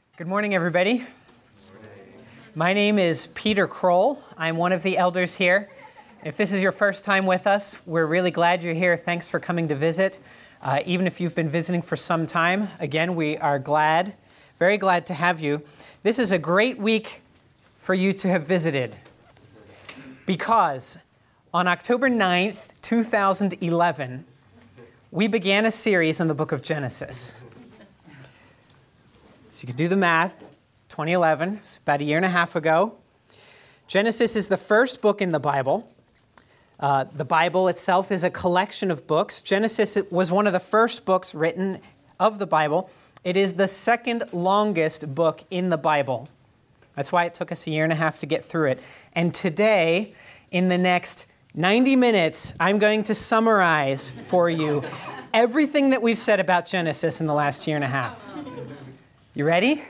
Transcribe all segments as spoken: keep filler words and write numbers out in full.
Good morning, everybody. My name is Peter Kroll. I'm one of the elders here. If this is your first time with us, we're really glad you're here. Thanks for coming to visit. Uh, even if you've been visiting for some time, again, we are glad, very glad to have you. This is a great week for you to have visited because on October ninth, two thousand eleven, we began a series on the book of Genesis. So you can do the math. twenty eleven, it's about a year and a half ago. Genesis is the first book in the Bible. Uh, the Bible itself is a collection of books. Genesis was one of the first books written of the Bible. It is the second longest book in the Bible. That's why it took us a year and a half to get through it. And today, in the next ninety minutes, I'm going to summarize for you everything that we've said about Genesis in the last year and a half. You ready?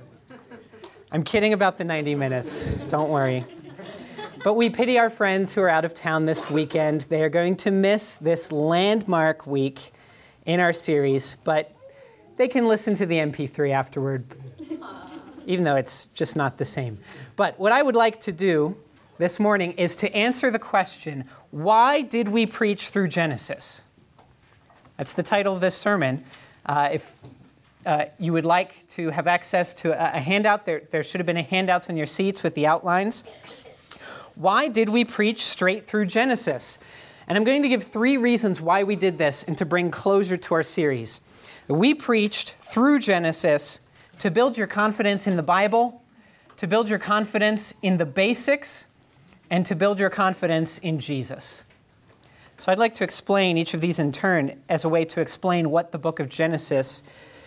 I'm kidding about the ninety minutes. Don't worry. But we pity our friends who are out of town this weekend. They are going to miss this landmark week in our series, but they can listen to the M P three afterward, even though it's just not the same. But what I would like to do this morning is to answer the question, why did we preach through Genesis? That's the title of this sermon. Uh, if Uh, you would like to have access to a, a handout, there, there should have been a handouts on your seats with the outlines. Why did we preach straight through Genesis? And I'm going to give three reasons why we did this and to bring closure to our series. We preached through Genesis to build your confidence in the Bible, to build your confidence in the basics, and to build your confidence in Jesus. So I'd like to explain each of these in turn as a way to explain what the book of Genesis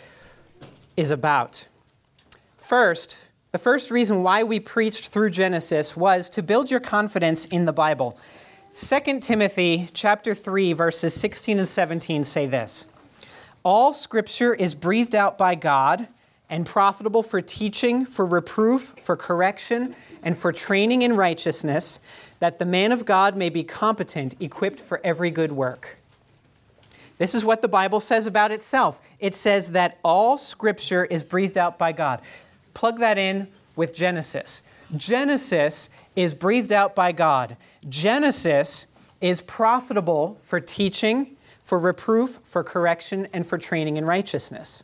is about. First, the first reason why we preached through Genesis was to build your confidence in the Bible. Second Timothy chapter three, verses sixteen and seventeen say this: all Scripture is breathed out by God and profitable for teaching, for reproof, for correction, and for training in righteousness, that the man of God may be competent, equipped for every good work. This is what the Bible says about itself. It says that all Scripture is breathed out by God. Plug that in with Genesis. Genesis is breathed out by God. Genesis is profitable for teaching, for reproof, for correction, and for training in righteousness.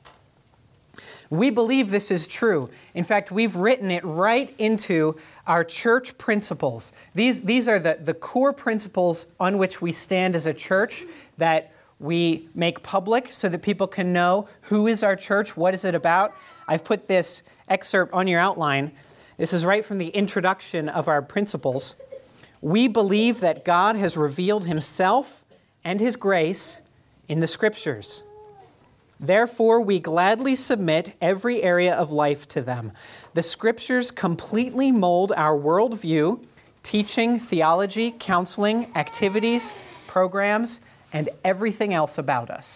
We believe this is true. In fact, we've written it right into our church principles. These, these are the, the core principles on which we stand as a church that we make public so that people can know who is our church, what is it about. I've put this excerpt on your outline. This is right from the introduction of our principles. We believe that God has revealed himself and his grace in the Scriptures. Therefore, we gladly submit every area of life to them. The Scriptures completely mold our worldview, teaching, theology, counseling, activities, programs, and everything else about us.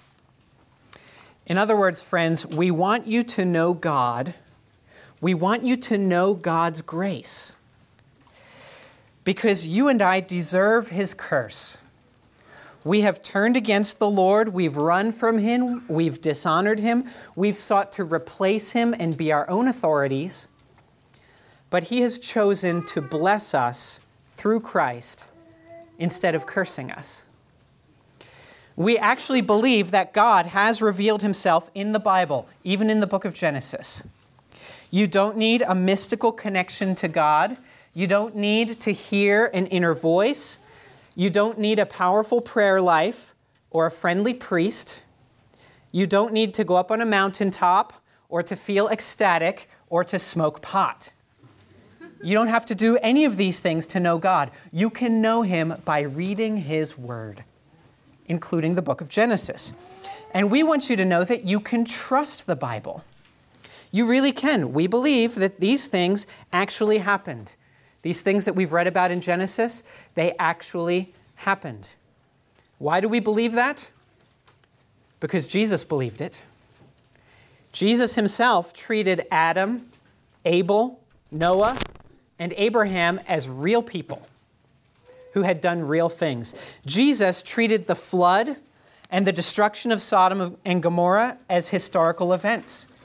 In other words, friends, we want you to know God. We want you to know God's grace. Because you and I deserve his curse. We have turned against the Lord. We've run from him. We've dishonored him. We've sought to replace him and be our own authorities. But he has chosen to bless us through Christ instead of cursing us. We actually believe that God has revealed himself in the Bible, even in the book of Genesis. You don't need a mystical connection to God. You don't need to hear an inner voice. You don't need a powerful prayer life or a friendly priest. You don't need to go up on a mountaintop or to feel ecstatic or to smoke pot. You don't have to do any of these things to know God. You can know him by reading his word, including the book of Genesis. And we want you to know that you can trust the Bible. You really can. We believe that these things actually happened. These things that we've read about in Genesis, they actually happened. Why do we believe that? Because Jesus believed it. Jesus himself treated Adam, Abel, Noah, and Abraham as real people who had done real things. Jesus treated the flood and the destruction of Sodom and Gomorrah as historical events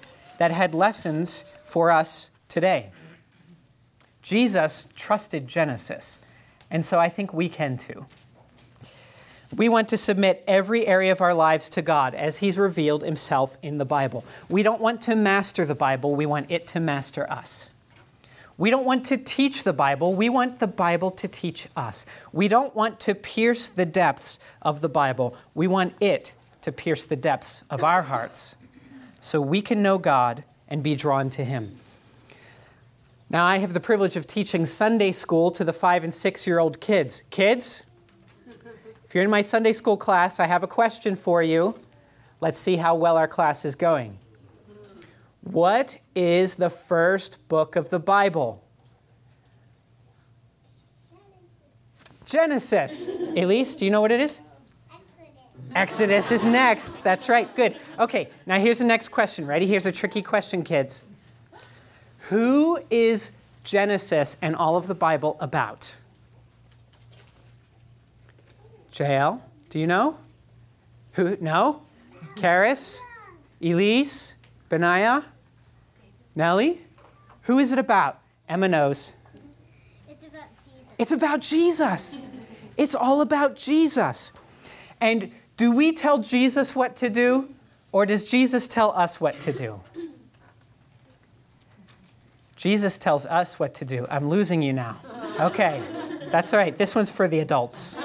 that had lessons for us today. Jesus trusted Genesis, and so I think we can too. We want to submit every area of our lives to God as He's revealed Himself in the Bible. We don't want to master the Bible, we want it to master us. We don't want to teach the Bible, we want the Bible to teach us. We don't want to pierce the depths of the Bible, we want it to pierce the depths of our hearts so we can know God and be drawn to Him. Now, I have the privilege of teaching Sunday school to the five and six-year-old kids. Kids, if you're in my Sunday school class, I have a question for you. Let's see how well our class is going. What is the first book of the Bible? Genesis. Elise, do you know what it is? Exodus. Exodus is next. That's right. Good. Okay, now here's the next question. Ready? Here's a tricky question, kids. Who is Genesis and all of the Bible about? J L, do you know? Who? No? Karis? Elise? Benaiah? Nellie? Who is it about? Emma knows. It's about Jesus. It's about Jesus. It's all about Jesus. And do we tell Jesus what to do, or does Jesus tell us what to do? Jesus tells us what to do. I'm losing you now. Okay, that's all right. This one's for the adults.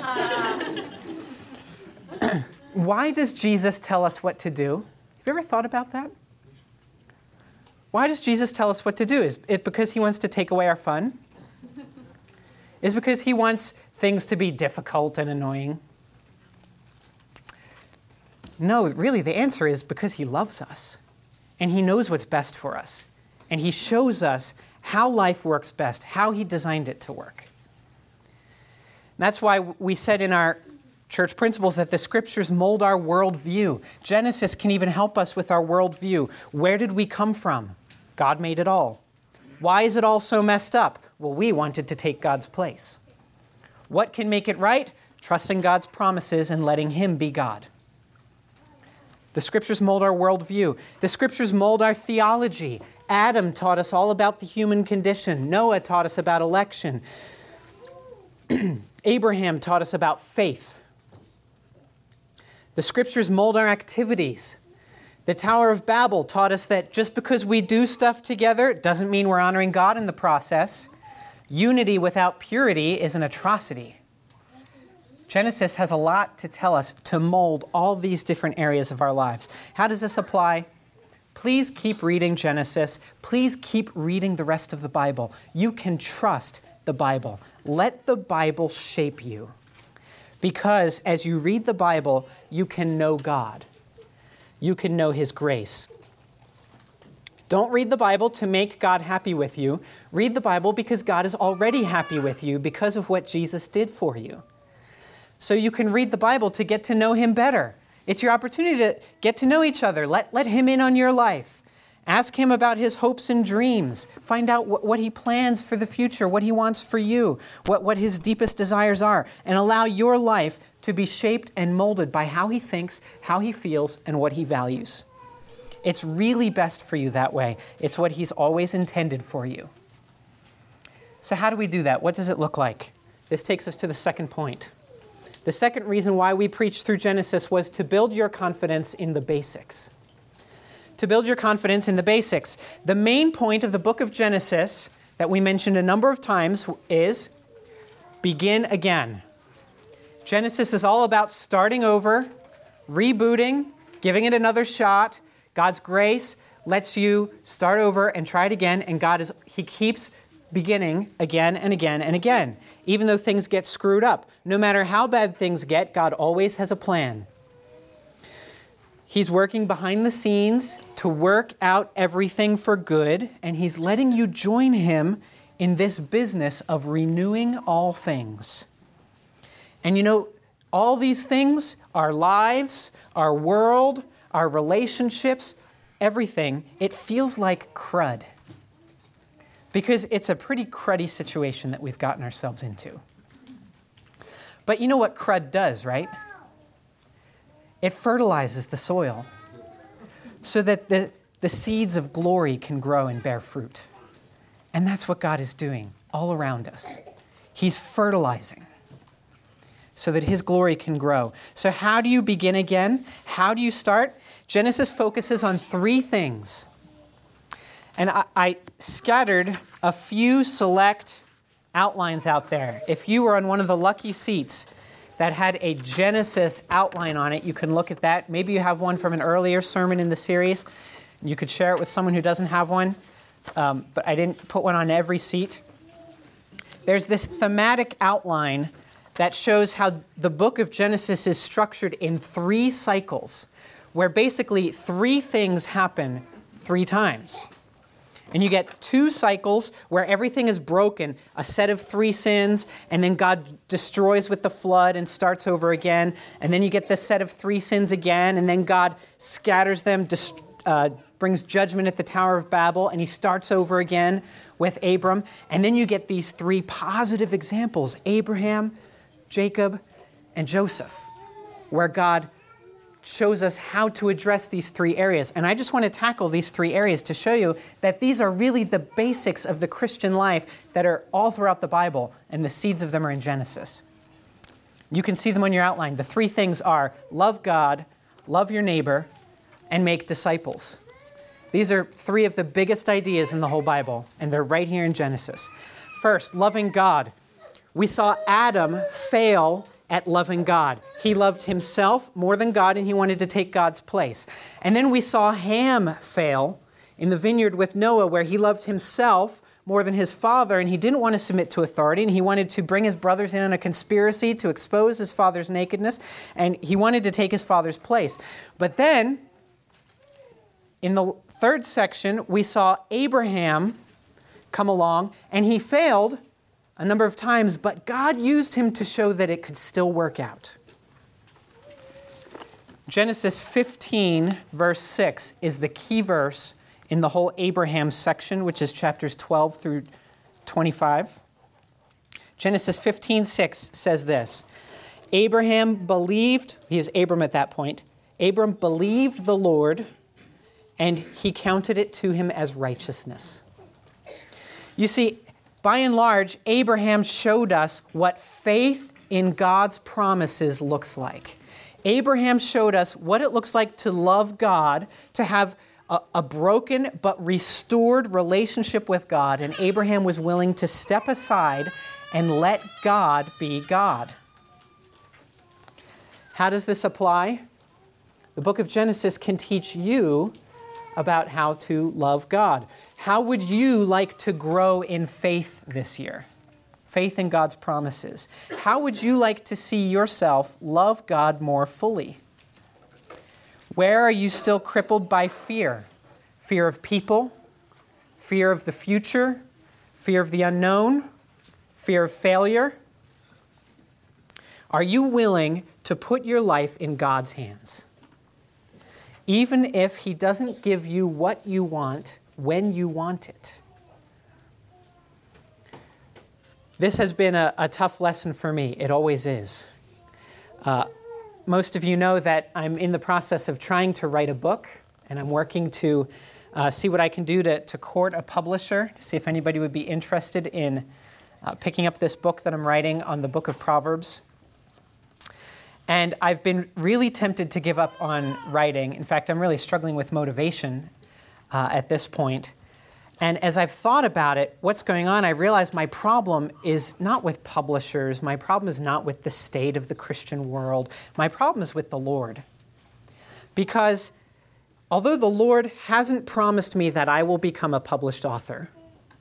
Why does Jesus tell us what to do? Have you ever thought about that? Why does Jesus tell us what to do? Is it because He wants to take away our fun? Is it because He wants things to be difficult and annoying? No, really, the answer is because He loves us, and He knows what's best for us. And He shows us how life works best, how He designed it to work. And that's why we said in our church principles that the Scriptures mold our worldview. Genesis can even help us with our worldview. Where did we come from? God made it all. Why is it all so messed up? Well, we wanted to take God's place. What can make it right? Trusting God's promises and letting Him be God. The Scriptures mold our worldview. The Scriptures mold our theology. Adam taught us all about the human condition. Noah taught us about election. Abraham taught us about faith. The Scriptures mold our activities. The Tower of Babel taught us that just because we do stuff together doesn't mean we're honoring God in the process. Unity without purity is an atrocity. Genesis has a lot to tell us to mold all these different areas of our lives. How does this apply? Please keep reading Genesis. Please keep reading the rest of the Bible. You can trust the Bible. Let the Bible shape you. Because as you read the Bible, you can know God. You can know His grace. Don't read the Bible to make God happy with you. Read the Bible because God is already happy with you because of what Jesus did for you. So you can read the Bible to get to know Him better. It's your opportunity to get to know each other. Let, let Him in on your life. Ask Him about His hopes and dreams. Find out what, what He plans for the future, what He wants for you, what, what His deepest desires are, and allow your life to be shaped and molded by how He thinks, how He feels, and what He values. It's really best for you that way. It's what He's always intended for you. So how do we do that? What does it look like? This takes us to the second point. The second reason why we preached through Genesis was to build your confidence in the basics. To build your confidence in the basics. The main point of the book of Genesis that we mentioned a number of times is begin again. Genesis is all about starting over, rebooting, giving it another shot. God's grace lets you start over and try it again, and God is He keeps beginning again and again and again, even though things get screwed up. No matter how bad things get, God always has a plan. He's working behind the scenes to work out everything for good, and He's letting you join Him in this business of renewing all things. And you know, all these things, our lives, our world, our relationships, everything, it feels like crud. Because it's a pretty cruddy situation that we've gotten ourselves into. But you know what crud does, right? It fertilizes the soil so that the the seeds of glory can grow and bear fruit. And that's what God is doing all around us. He's fertilizing so that his glory can grow. So how do you begin again? How do you start? Genesis focuses on three things. And I, I scattered a few select outlines out there. If you were on one of the lucky seats that had a Genesis outline on it, you can look at that. Maybe you have one from an earlier sermon in the series. You could share it with someone who doesn't have one, um, but I didn't put one on every seat. There's this thematic outline that shows how the book of Genesis is structured in three cycles, where basically three things happen three times. And you get two cycles where everything is broken, a set of three sins, and then God destroys with the flood and starts over again. And then you get this set of three sins again, and then God scatters them, dist- uh, brings judgment at the Tower of Babel, and he starts over again with Abram. And then you get these three positive examples, Abraham, Jacob, and Joseph, where God shows us how to address these three areas. And I just want to tackle these three areas to show you that these are really the basics of the Christian life that are all throughout the Bible, and the seeds of them are in Genesis. You can see them on your outline. The three things are love God, love your neighbor, and make disciples. These are three of the biggest ideas in the whole Bible, and they're right here in Genesis. First, loving God. We saw Adam fail at loving God. He loved himself more than God, and he wanted to take God's place. And then we saw Ham fail in the vineyard with Noah, where he loved himself more than his father, and he didn't want to submit to authority, and he wanted to bring his brothers in on a conspiracy to expose his father's nakedness, and he wanted to take his father's place. But then, in the third section, we saw Abraham come along, and he failed a number of times, but God used him to show that it could still work out. Genesis fifteen, verse six, is the key verse in the whole Abraham section, which is chapters twelve through twenty-five. Genesis fifteen, six says this: Abraham believed, he is Abram at that point, Abram believed the Lord, and he counted it to him as righteousness. You see, by and large, Abraham showed us what faith in God's promises looks like. Abraham showed us what it looks like to love God, to have a, a broken but restored relationship with God, and Abraham was willing to step aside and let God be God. How does this apply? The book of Genesis can teach you about how to love God. How would you like to grow in faith this year? Faith in God's promises. How would you like to see yourself love God more fully? Where are you still crippled by fear? Fear of people, fear of the future, fear of the unknown, fear of failure? Are you willing to put your life in God's hands? Even if he doesn't give you what you want when you want it. This has been a, a tough lesson for me. It always is. Uh, most of you know that I'm in the process of trying to write a book, and I'm working to uh, see what I can do to, to court a publisher, to see if anybody would be interested in uh, picking up this book that I'm writing on the book of Proverbs. And I've been really tempted to give up on writing. In fact, I'm really struggling with motivation uh, at this point. And as I've thought about it, what's going on, I realize my problem is not with publishers. My problem is not with the state of the Christian world. My problem is with the Lord. Because although the Lord hasn't promised me that I will become a published author,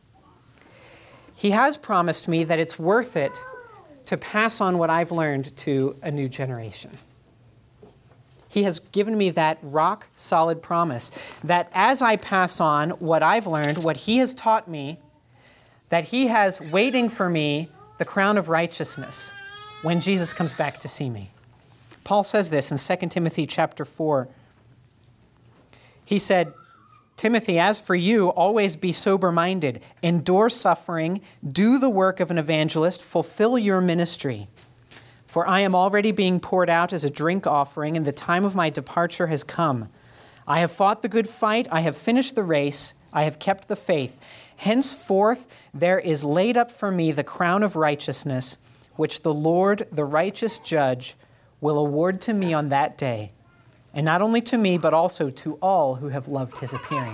he has promised me that it's worth it to pass on what I've learned to a new generation. He has given me that rock-solid promise that as I pass on what I've learned, what he has taught me, that he has waiting for me the crown of righteousness when Jesus comes back to see me. Paul says this in Second Timothy chapter four. He said, Timothy, as for you, always be sober-minded, endure suffering, do the work of an evangelist, fulfill your ministry. For I am already being poured out as a drink offering, and the time of my departure has come. I have fought the good fight. I have finished the race. I have kept the faith. Henceforth, there is laid up for me the crown of righteousness, which the Lord, the righteous judge, will award to me on that day. And not only to me, but also to all who have loved his appearing.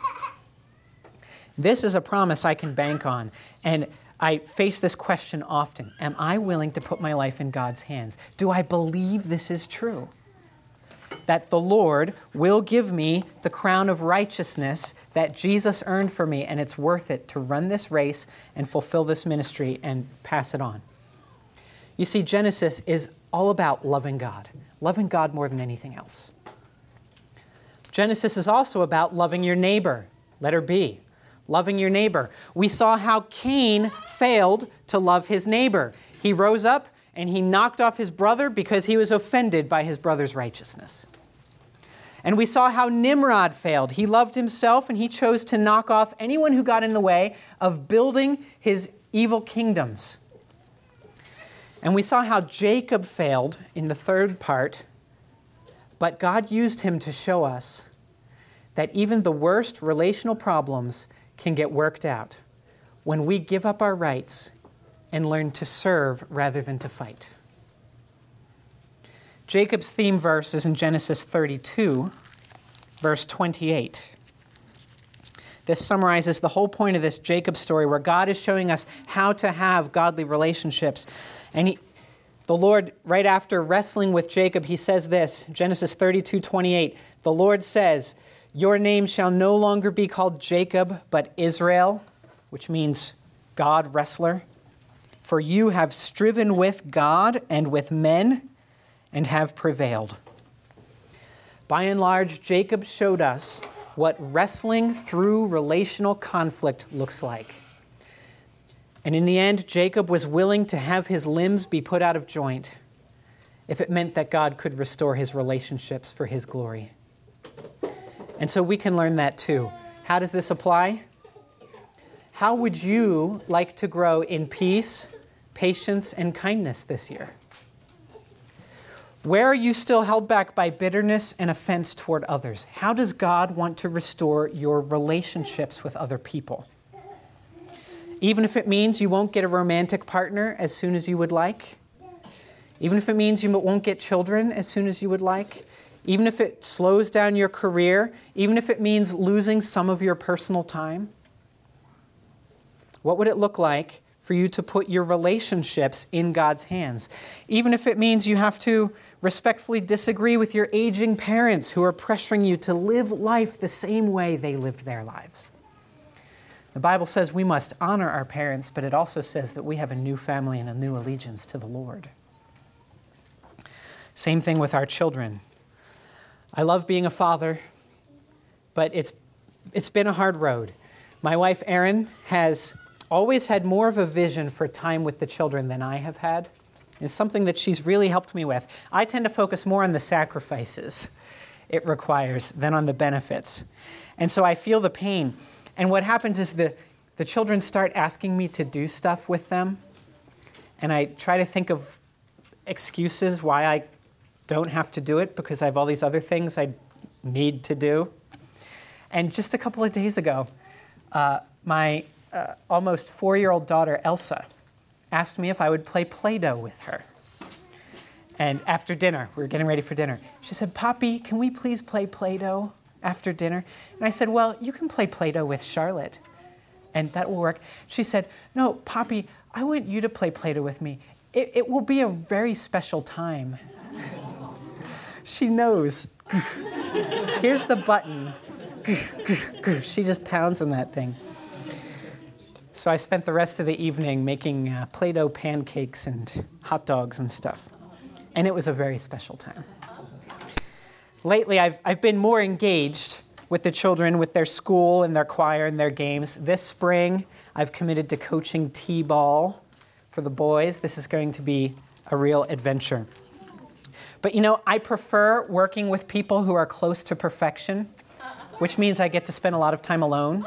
This is a promise I can bank on. And I face this question often. Am I willing to put my life in God's hands? Do I believe this is true? That the Lord will give me the crown of righteousness that Jesus earned for me, and it's worth it to run this race and fulfill this ministry and pass it on. You see, Genesis is all about loving God, loving God more than anything else. Genesis is also about loving your neighbor, letter B. Loving your neighbor. We saw how Cain failed to love his neighbor. He rose up and he knocked off his brother because he was offended by his brother's righteousness. And we saw how Nimrod failed. He loved himself and he chose to knock off anyone who got in the way of building his evil kingdoms. And we saw how Jacob failed in the third part, but God used him to show us that even the worst relational problems can get worked out when we give up our rights and learn to serve rather than to fight. Jacob's theme verse is in Genesis thirty-two, verse twenty-eight. This summarizes the whole point of this Jacob story where God is showing us how to have godly relationships. And he, the Lord, right after wrestling with Jacob, he says this, Genesis thirty-two, twenty-eight, the Lord says, "Your name shall no longer be called Jacob, but Israel," which means God, wrestler. "For you have striven with God and with men and have prevailed." By and large, Jacob showed us what wrestling through relational conflict looks like. And in the end, Jacob was willing to have his limbs be put out of joint if it meant that God could restore his relationships for his glory. And so we can learn that too. How does this apply? How would you like to grow in peace, patience, and kindness this year? Where are you still held back by bitterness and offense toward others? How does God want to restore your relationships with other people? Even if it means you won't get a romantic partner as soon as you would like, even if it means you won't get children as soon as you would like, even if it slows down your career, even if it means losing some of your personal time, what would it look like for you to put your relationships in God's hands? Even if it means you have to respectfully disagree with your aging parents who are pressuring you to live life the same way they lived their lives. The Bible says we must honor our parents, but it also says that we have a new family and a new allegiance to the Lord. Same thing with our children. I love being a father, but it's it's been a hard road. My wife, Erin, has always had more of a vision for time with the children than I have had. It's something that she's really helped me with. I tend to focus more on the sacrifices it requires than on the benefits. And so I feel the pain. And what happens is the, the children start asking me to do stuff with them. And I try to think of excuses why I don't have to do it because I have all these other things I need to do. And just a couple of days ago, uh, my uh, almost four-year-old daughter, Elsa, asked me if I would play Play-Doh with her. And after dinner, we were getting ready for dinner, she said, "Poppy, can we please play Play-Doh after dinner?" And I said, "Well, you can play Play-Doh with Charlotte, and that will work." She said, "No, Poppy, I want you to play Play-Doh with me. It, it will be a very special time." She knows. Here's the button. She just pounds on that thing. So I spent the rest of the evening making uh, Play-Doh pancakes and hot dogs and stuff. And it was a very special time. Lately, I've, I've been more engaged with the children, with their school and their choir and their games. This spring, I've committed to coaching T-ball for the boys. This is going to be a real adventure. But you know, I prefer working with people who are close to perfection, which means I get to spend a lot of time alone.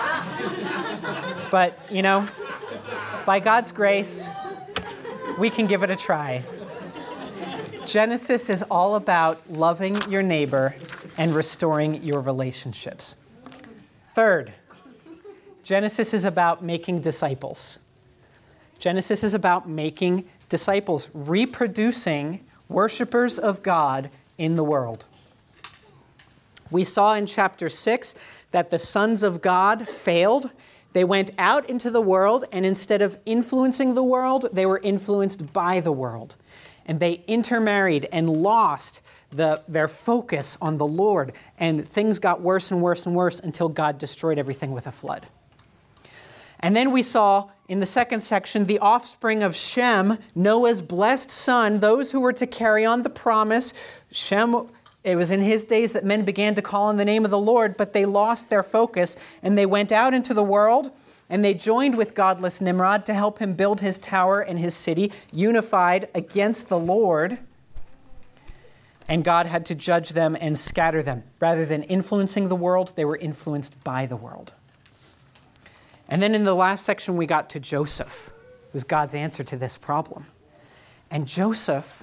But, you know, by God's grace, we can give it a try. Genesis is all about loving your neighbor and restoring your relationships. Third, Genesis is about making disciples. Genesis is about making disciples, reproducing worshipers of God in the world. We saw in chapter six that the sons of God failed. They went out into the world, and instead of influencing the world, they were influenced by the world. And they intermarried and lost the, their focus on the Lord. And things got worse and worse and worse until God destroyed everything with a flood. And then we saw in the second section the offspring of Shem, Noah's blessed son, those who were to carry on the promise. Shem, it was in his days that men began to call on the name of the Lord, but they lost their focus and they went out into the world and they joined with godless Nimrod to help him build his tower and his city, unified against the Lord. And God had to judge them and scatter them. Rather than influencing the world, they were influenced by the world. And then in the last section, we got to Joseph. It was God's answer to this problem. And Joseph,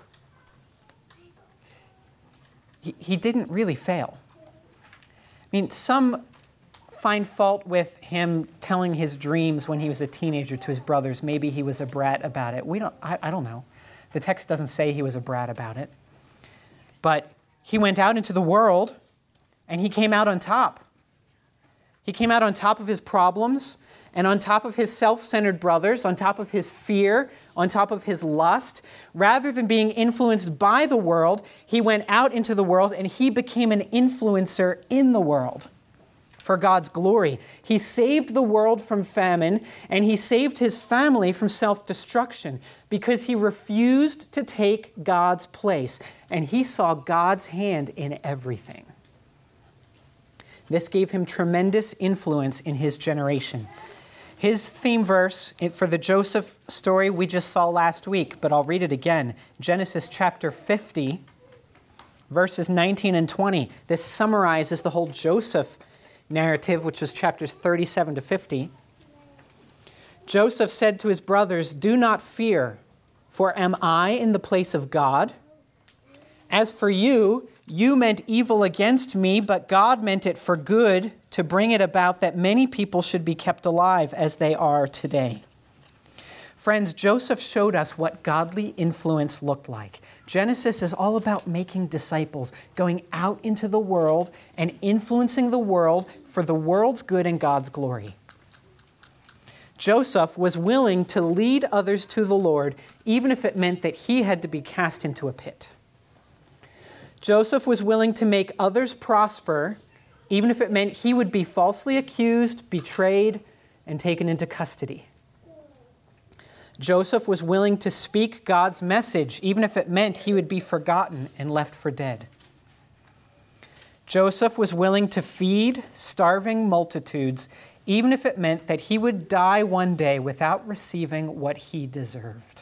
he, he didn't really fail. I mean, some find fault with him telling his dreams when he was a teenager to his brothers. Maybe he was a brat about it. We don't, I, I don't know. The text doesn't say he was a brat about it. But he went out into the world, and he came out on top. He came out on top of his problems and on top of his self-centered brothers, on top of his fear, on top of his lust. Rather than being influenced by the world, he went out into the world and he became an influencer in the world for God's glory. He saved the world from famine and he saved his family from self-destruction because he refused to take God's place and he saw God's hand in everything. This gave him tremendous influence in his generation. His theme verse for the Joseph story we just saw last week, but I'll read it again. Genesis chapter fifty, verses nineteen and twenty. This summarizes the whole Joseph narrative, which was chapters thirty-seven to fifty. Joseph said to his brothers, "Do not fear, for am I in the place of God? As for you, you meant evil against me, but God meant it for good, to bring it about that many people should be kept alive as they are today." Friends, Joseph showed us what godly influence looked like. Genesis is all about making disciples, going out into the world and influencing the world for the world's good and God's glory. Joseph was willing to lead others to the Lord, even if it meant that he had to be cast into a pit. Joseph was willing to make others prosper, even if it meant he would be falsely accused, betrayed, and taken into custody. Joseph was willing to speak God's message, even if it meant he would be forgotten and left for dead. Joseph was willing to feed starving multitudes, even if it meant that he would die one day without receiving what he deserved.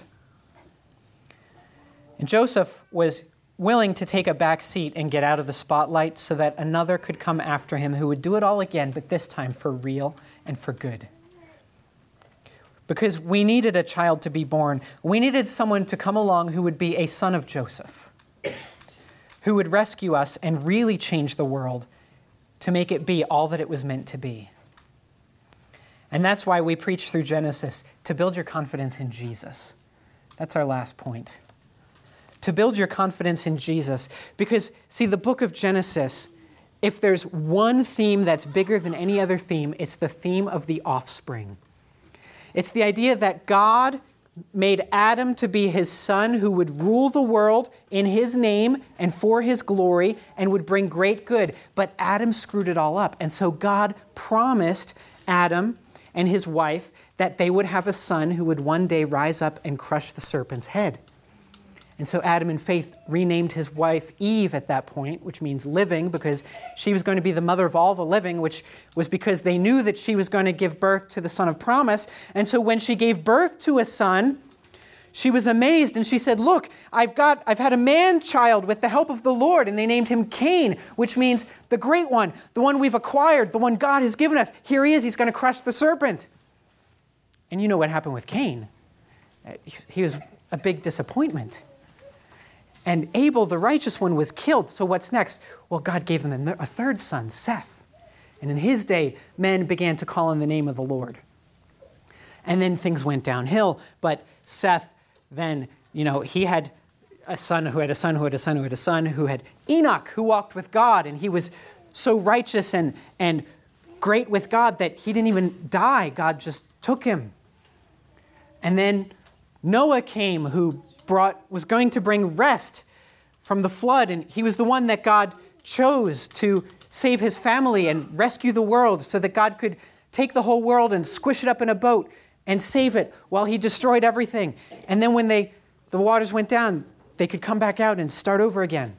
And Joseph was willing to take a back seat and get out of the spotlight so that another could come after him who would do it all again, but this time for real and for good. Because we needed a child to be born. We needed someone to come along who would be a son of Joseph, who would rescue us and really change the world to make it be all that it was meant to be. And that's why we preach through Genesis, to build your confidence in Jesus. That's our last point. To build your confidence in Jesus. Because, see, the book of Genesis, if there's one theme that's bigger than any other theme, it's the theme of the offspring. It's the idea that God made Adam to be his son who would rule the world in his name and for his glory and would bring great good. But Adam screwed it all up. And so God promised Adam and his wife that they would have a son who would one day rise up and crush the serpent's head. And so Adam in faith renamed his wife Eve at that point, which means living, because she was going to be the mother of all the living, which was because they knew that she was going to give birth to the son of promise. And so when she gave birth to a son, she was amazed and she said, "Look, I've got, I've had a man-child with the help of the Lord." And they named him Cain, which means the great one, the one we've acquired, the one God has given us. Here he is, he's going to crush the serpent. And you know what happened with Cain. He was a big disappointment. And Abel, the righteous one, was killed. So what's next? Well, God gave them a third son, Seth. And in his day, men began to call on the name of the Lord. And then things went downhill. But Seth then, you know, he had a son who had a son who had a son who had a son who had Enoch, who walked with God. And he was so righteous and, and great with God that he didn't even die. God just took him. And then Noah came, who brought was going to bring rest from the flood. And he was the one that God chose to save his family and rescue the world so that God could take the whole world and squish it up in a boat and save it while he destroyed everything. And then when they the waters went down, they could come back out and start over again.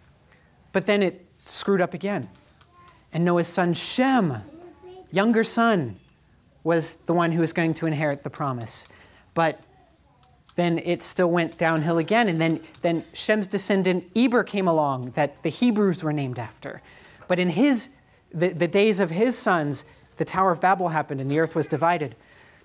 But then it screwed up again. And Noah's son Shem, younger son, was the one who was going to inherit the promise. But then it still went downhill again. And then, then Shem's descendant Eber came along that the Hebrews were named after. But in his the, the days of his sons, the Tower of Babel happened and the earth was divided.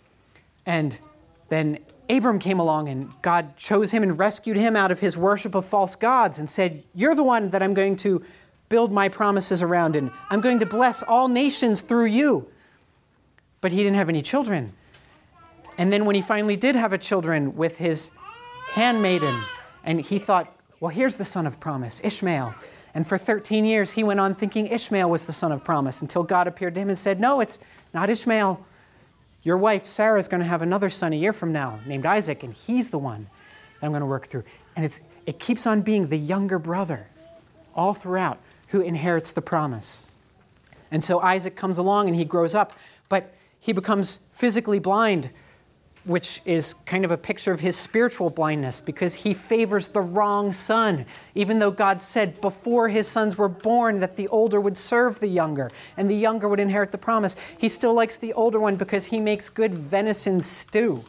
And then Abram came along and God chose him and rescued him out of his worship of false gods and said, you're the one that I'm going to build my promises around and I'm going to bless all nations through you. But he didn't have any children. And then when he finally did have a children with his handmaiden, and he thought, well, here's the son of promise, Ishmael. And for thirteen years, he went on thinking Ishmael was the son of promise until God appeared to him and said, no, it's not Ishmael. Your wife, Sarah, is going to have another son a year from now named Isaac, and he's the one that I'm going to work through. And it's it keeps on being the younger brother all throughout who inherits the promise. And so Isaac comes along and he grows up, but he becomes physically blind, which is kind of a picture of his spiritual blindness because he favors the wrong son, even though God said before his sons were born that the older would serve the younger and the younger would inherit the promise. He still likes the older one because he makes good venison stew.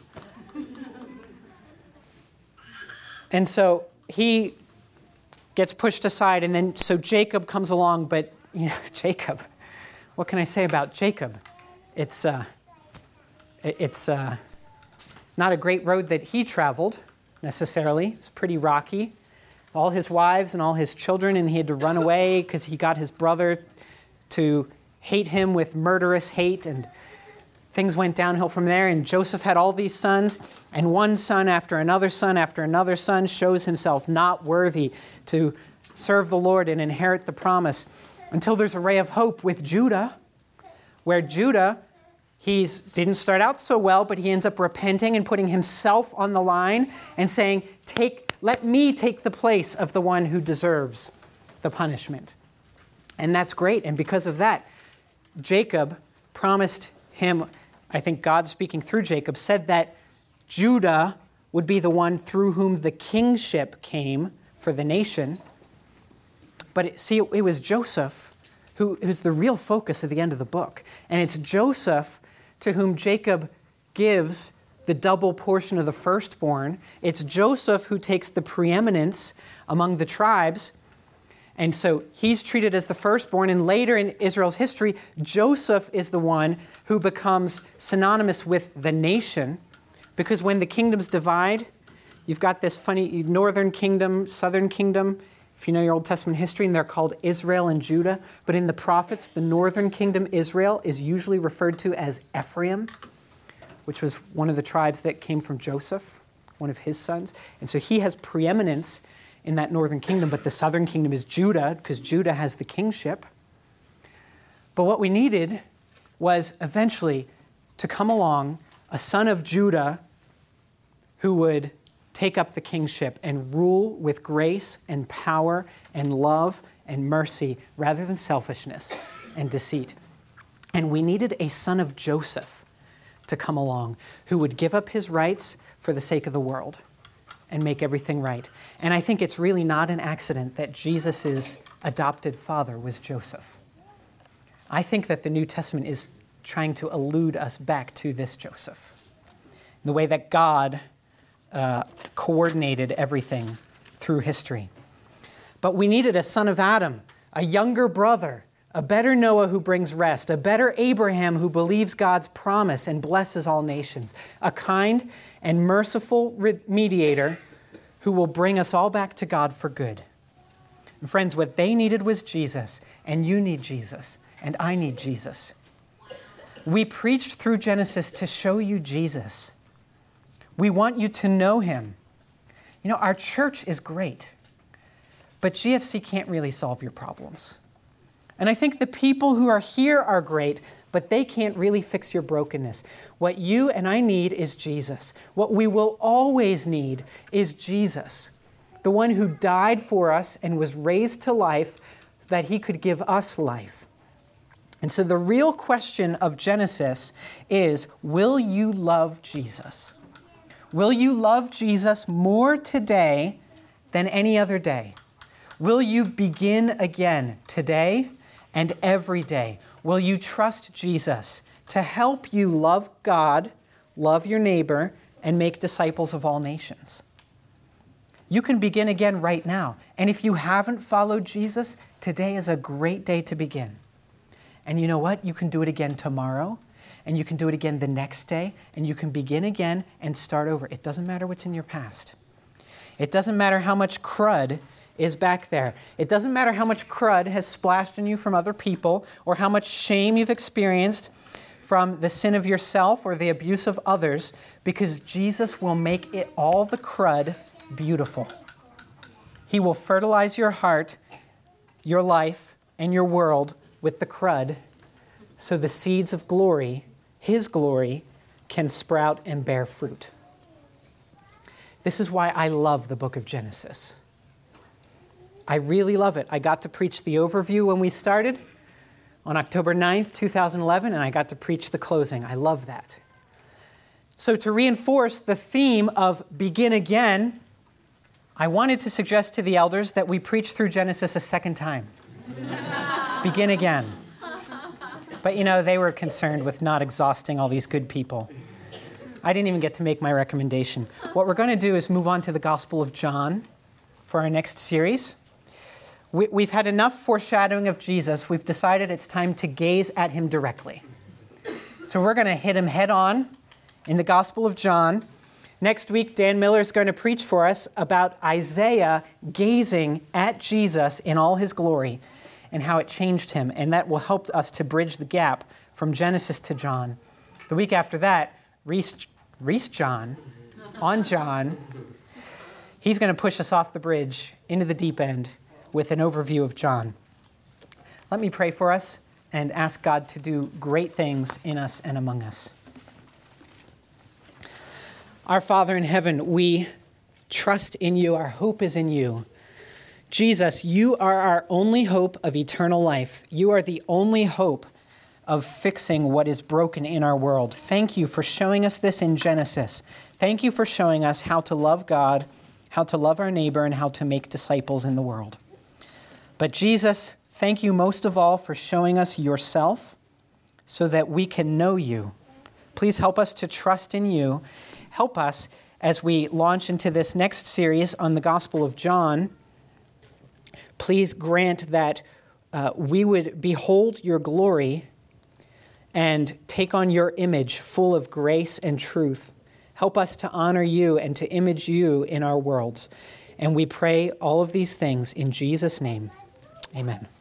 And so he gets pushed aside, and then so Jacob comes along, but you know, Jacob, what can I say about Jacob? It's uh, it's uh, not a great road that he traveled, necessarily. It was pretty rocky. All his wives and all his children, and he had to run away because he got his brother to hate him with murderous hate, and things went downhill from there. And Joseph had all these sons, and one son after another son after another son shows himself not worthy to serve the Lord and inherit the promise until there's a ray of hope with Judah, where Judah, he didn't start out so well, but he ends up repenting and putting himself on the line and saying, "Take, let me take the place of the one who deserves the punishment." And that's great. And because of that, Jacob promised him, I think God speaking through Jacob, said that Judah would be the one through whom the kingship came for the nation. But it, see, it was Joseph who who's the real focus at the end of the book. And it's Joseph to whom Jacob gives the double portion of the firstborn. It's Joseph who takes the preeminence among the tribes. And so he's treated as the firstborn. And later in Israel's history, Joseph is the one who becomes synonymous with the nation. Because when the kingdoms divide, you've got this funny northern kingdom, southern kingdom, if you know your Old Testament history, and they're called Israel and Judah. But in the prophets, the northern kingdom, Israel, is usually referred to as Ephraim, which was one of the tribes that came from Joseph, one of his sons. And so he has preeminence in that northern kingdom, but the southern kingdom is Judah, because Judah has the kingship. But what we needed was eventually to come along a son of Judah who would take up the kingship and rule with grace and power and love and mercy rather than selfishness and deceit. And we needed a son of Joseph to come along who would give up his rights for the sake of the world and make everything right. And I think it's really not an accident that Jesus' adopted father was Joseph. I think that the New Testament is trying to allude us back to this Joseph, the way that God uh, coordinated everything through history. But we needed a son of Adam, a younger brother, a better Noah who brings rest, a better Abraham who believes God's promise and blesses all nations, a kind and merciful mediator who will bring us all back to God for good. And friends, what they needed was Jesus, and you need Jesus, and I need Jesus. We preached through Genesis to show you Jesus. We want you to know him. You know, our church is great, but G F C can't really solve your problems. And I think the people who are here are great, but they can't really fix your brokenness. What you and I need is Jesus. What we will always need is Jesus, the one who died for us and was raised to life so that he could give us life. And so the real question of Genesis is, will you love Jesus? Will you love Jesus more today than any other day? Will you begin again today and every day? Will you trust Jesus to help you love God, love your neighbor, and make disciples of all nations? You can begin again right now. And if you haven't followed Jesus, today is a great day to begin. And you know what? You can do it again tomorrow, and you can do it again the next day, and you can begin again and start over. It doesn't matter what's in your past. It doesn't matter how much crud is back there. It doesn't matter how much crud has splashed on you from other people, or how much shame you've experienced from the sin of yourself or the abuse of others, because Jesus will make it all the crud beautiful. He will fertilize your heart, your life, and your world with the crud, so the seeds of glory, his glory, can sprout and bear fruit. This is why I love the book of Genesis. I really love it. I got to preach the overview when we started on October ninth, two thousand eleven, and I got to preach the closing. I love that. So to reinforce the theme of begin again, I wanted to suggest to the elders that we preach through Genesis a second time. Begin again. But you know, they were concerned with not exhausting all these good people. I didn't even get to make my recommendation. What we're going to do is move on to the Gospel of John for our next series. We, we've had enough foreshadowing of Jesus. We've decided it's time to gaze at him directly. So we're going to hit him head on in the Gospel of John. Next week, Dan Miller is going to preach for us about Isaiah gazing at Jesus in all his glory and how it changed him. And that will help us to bridge the gap from Genesis to John. The week after that, Reese, Reese John, on John, he's going to push us off the bridge into the deep end with an overview of John. Let me pray for us and ask God to do great things in us and among us. Our Father in heaven, we trust in you. Our hope is in you. Jesus, you are our only hope of eternal life. You are the only hope of fixing what is broken in our world. Thank you for showing us this in Genesis. Thank you for showing us how to love God, how to love our neighbor, and how to make disciples in the world. But Jesus, thank you most of all for showing us yourself so that we can know you. Please help us to trust in you. Help us as we launch into this next series on the Gospel of John. Please grant that uh, we would behold your glory and take on your image full of grace and truth. Help us to honor you and to image you in our worlds. And we pray all of these things in Jesus' name. Amen.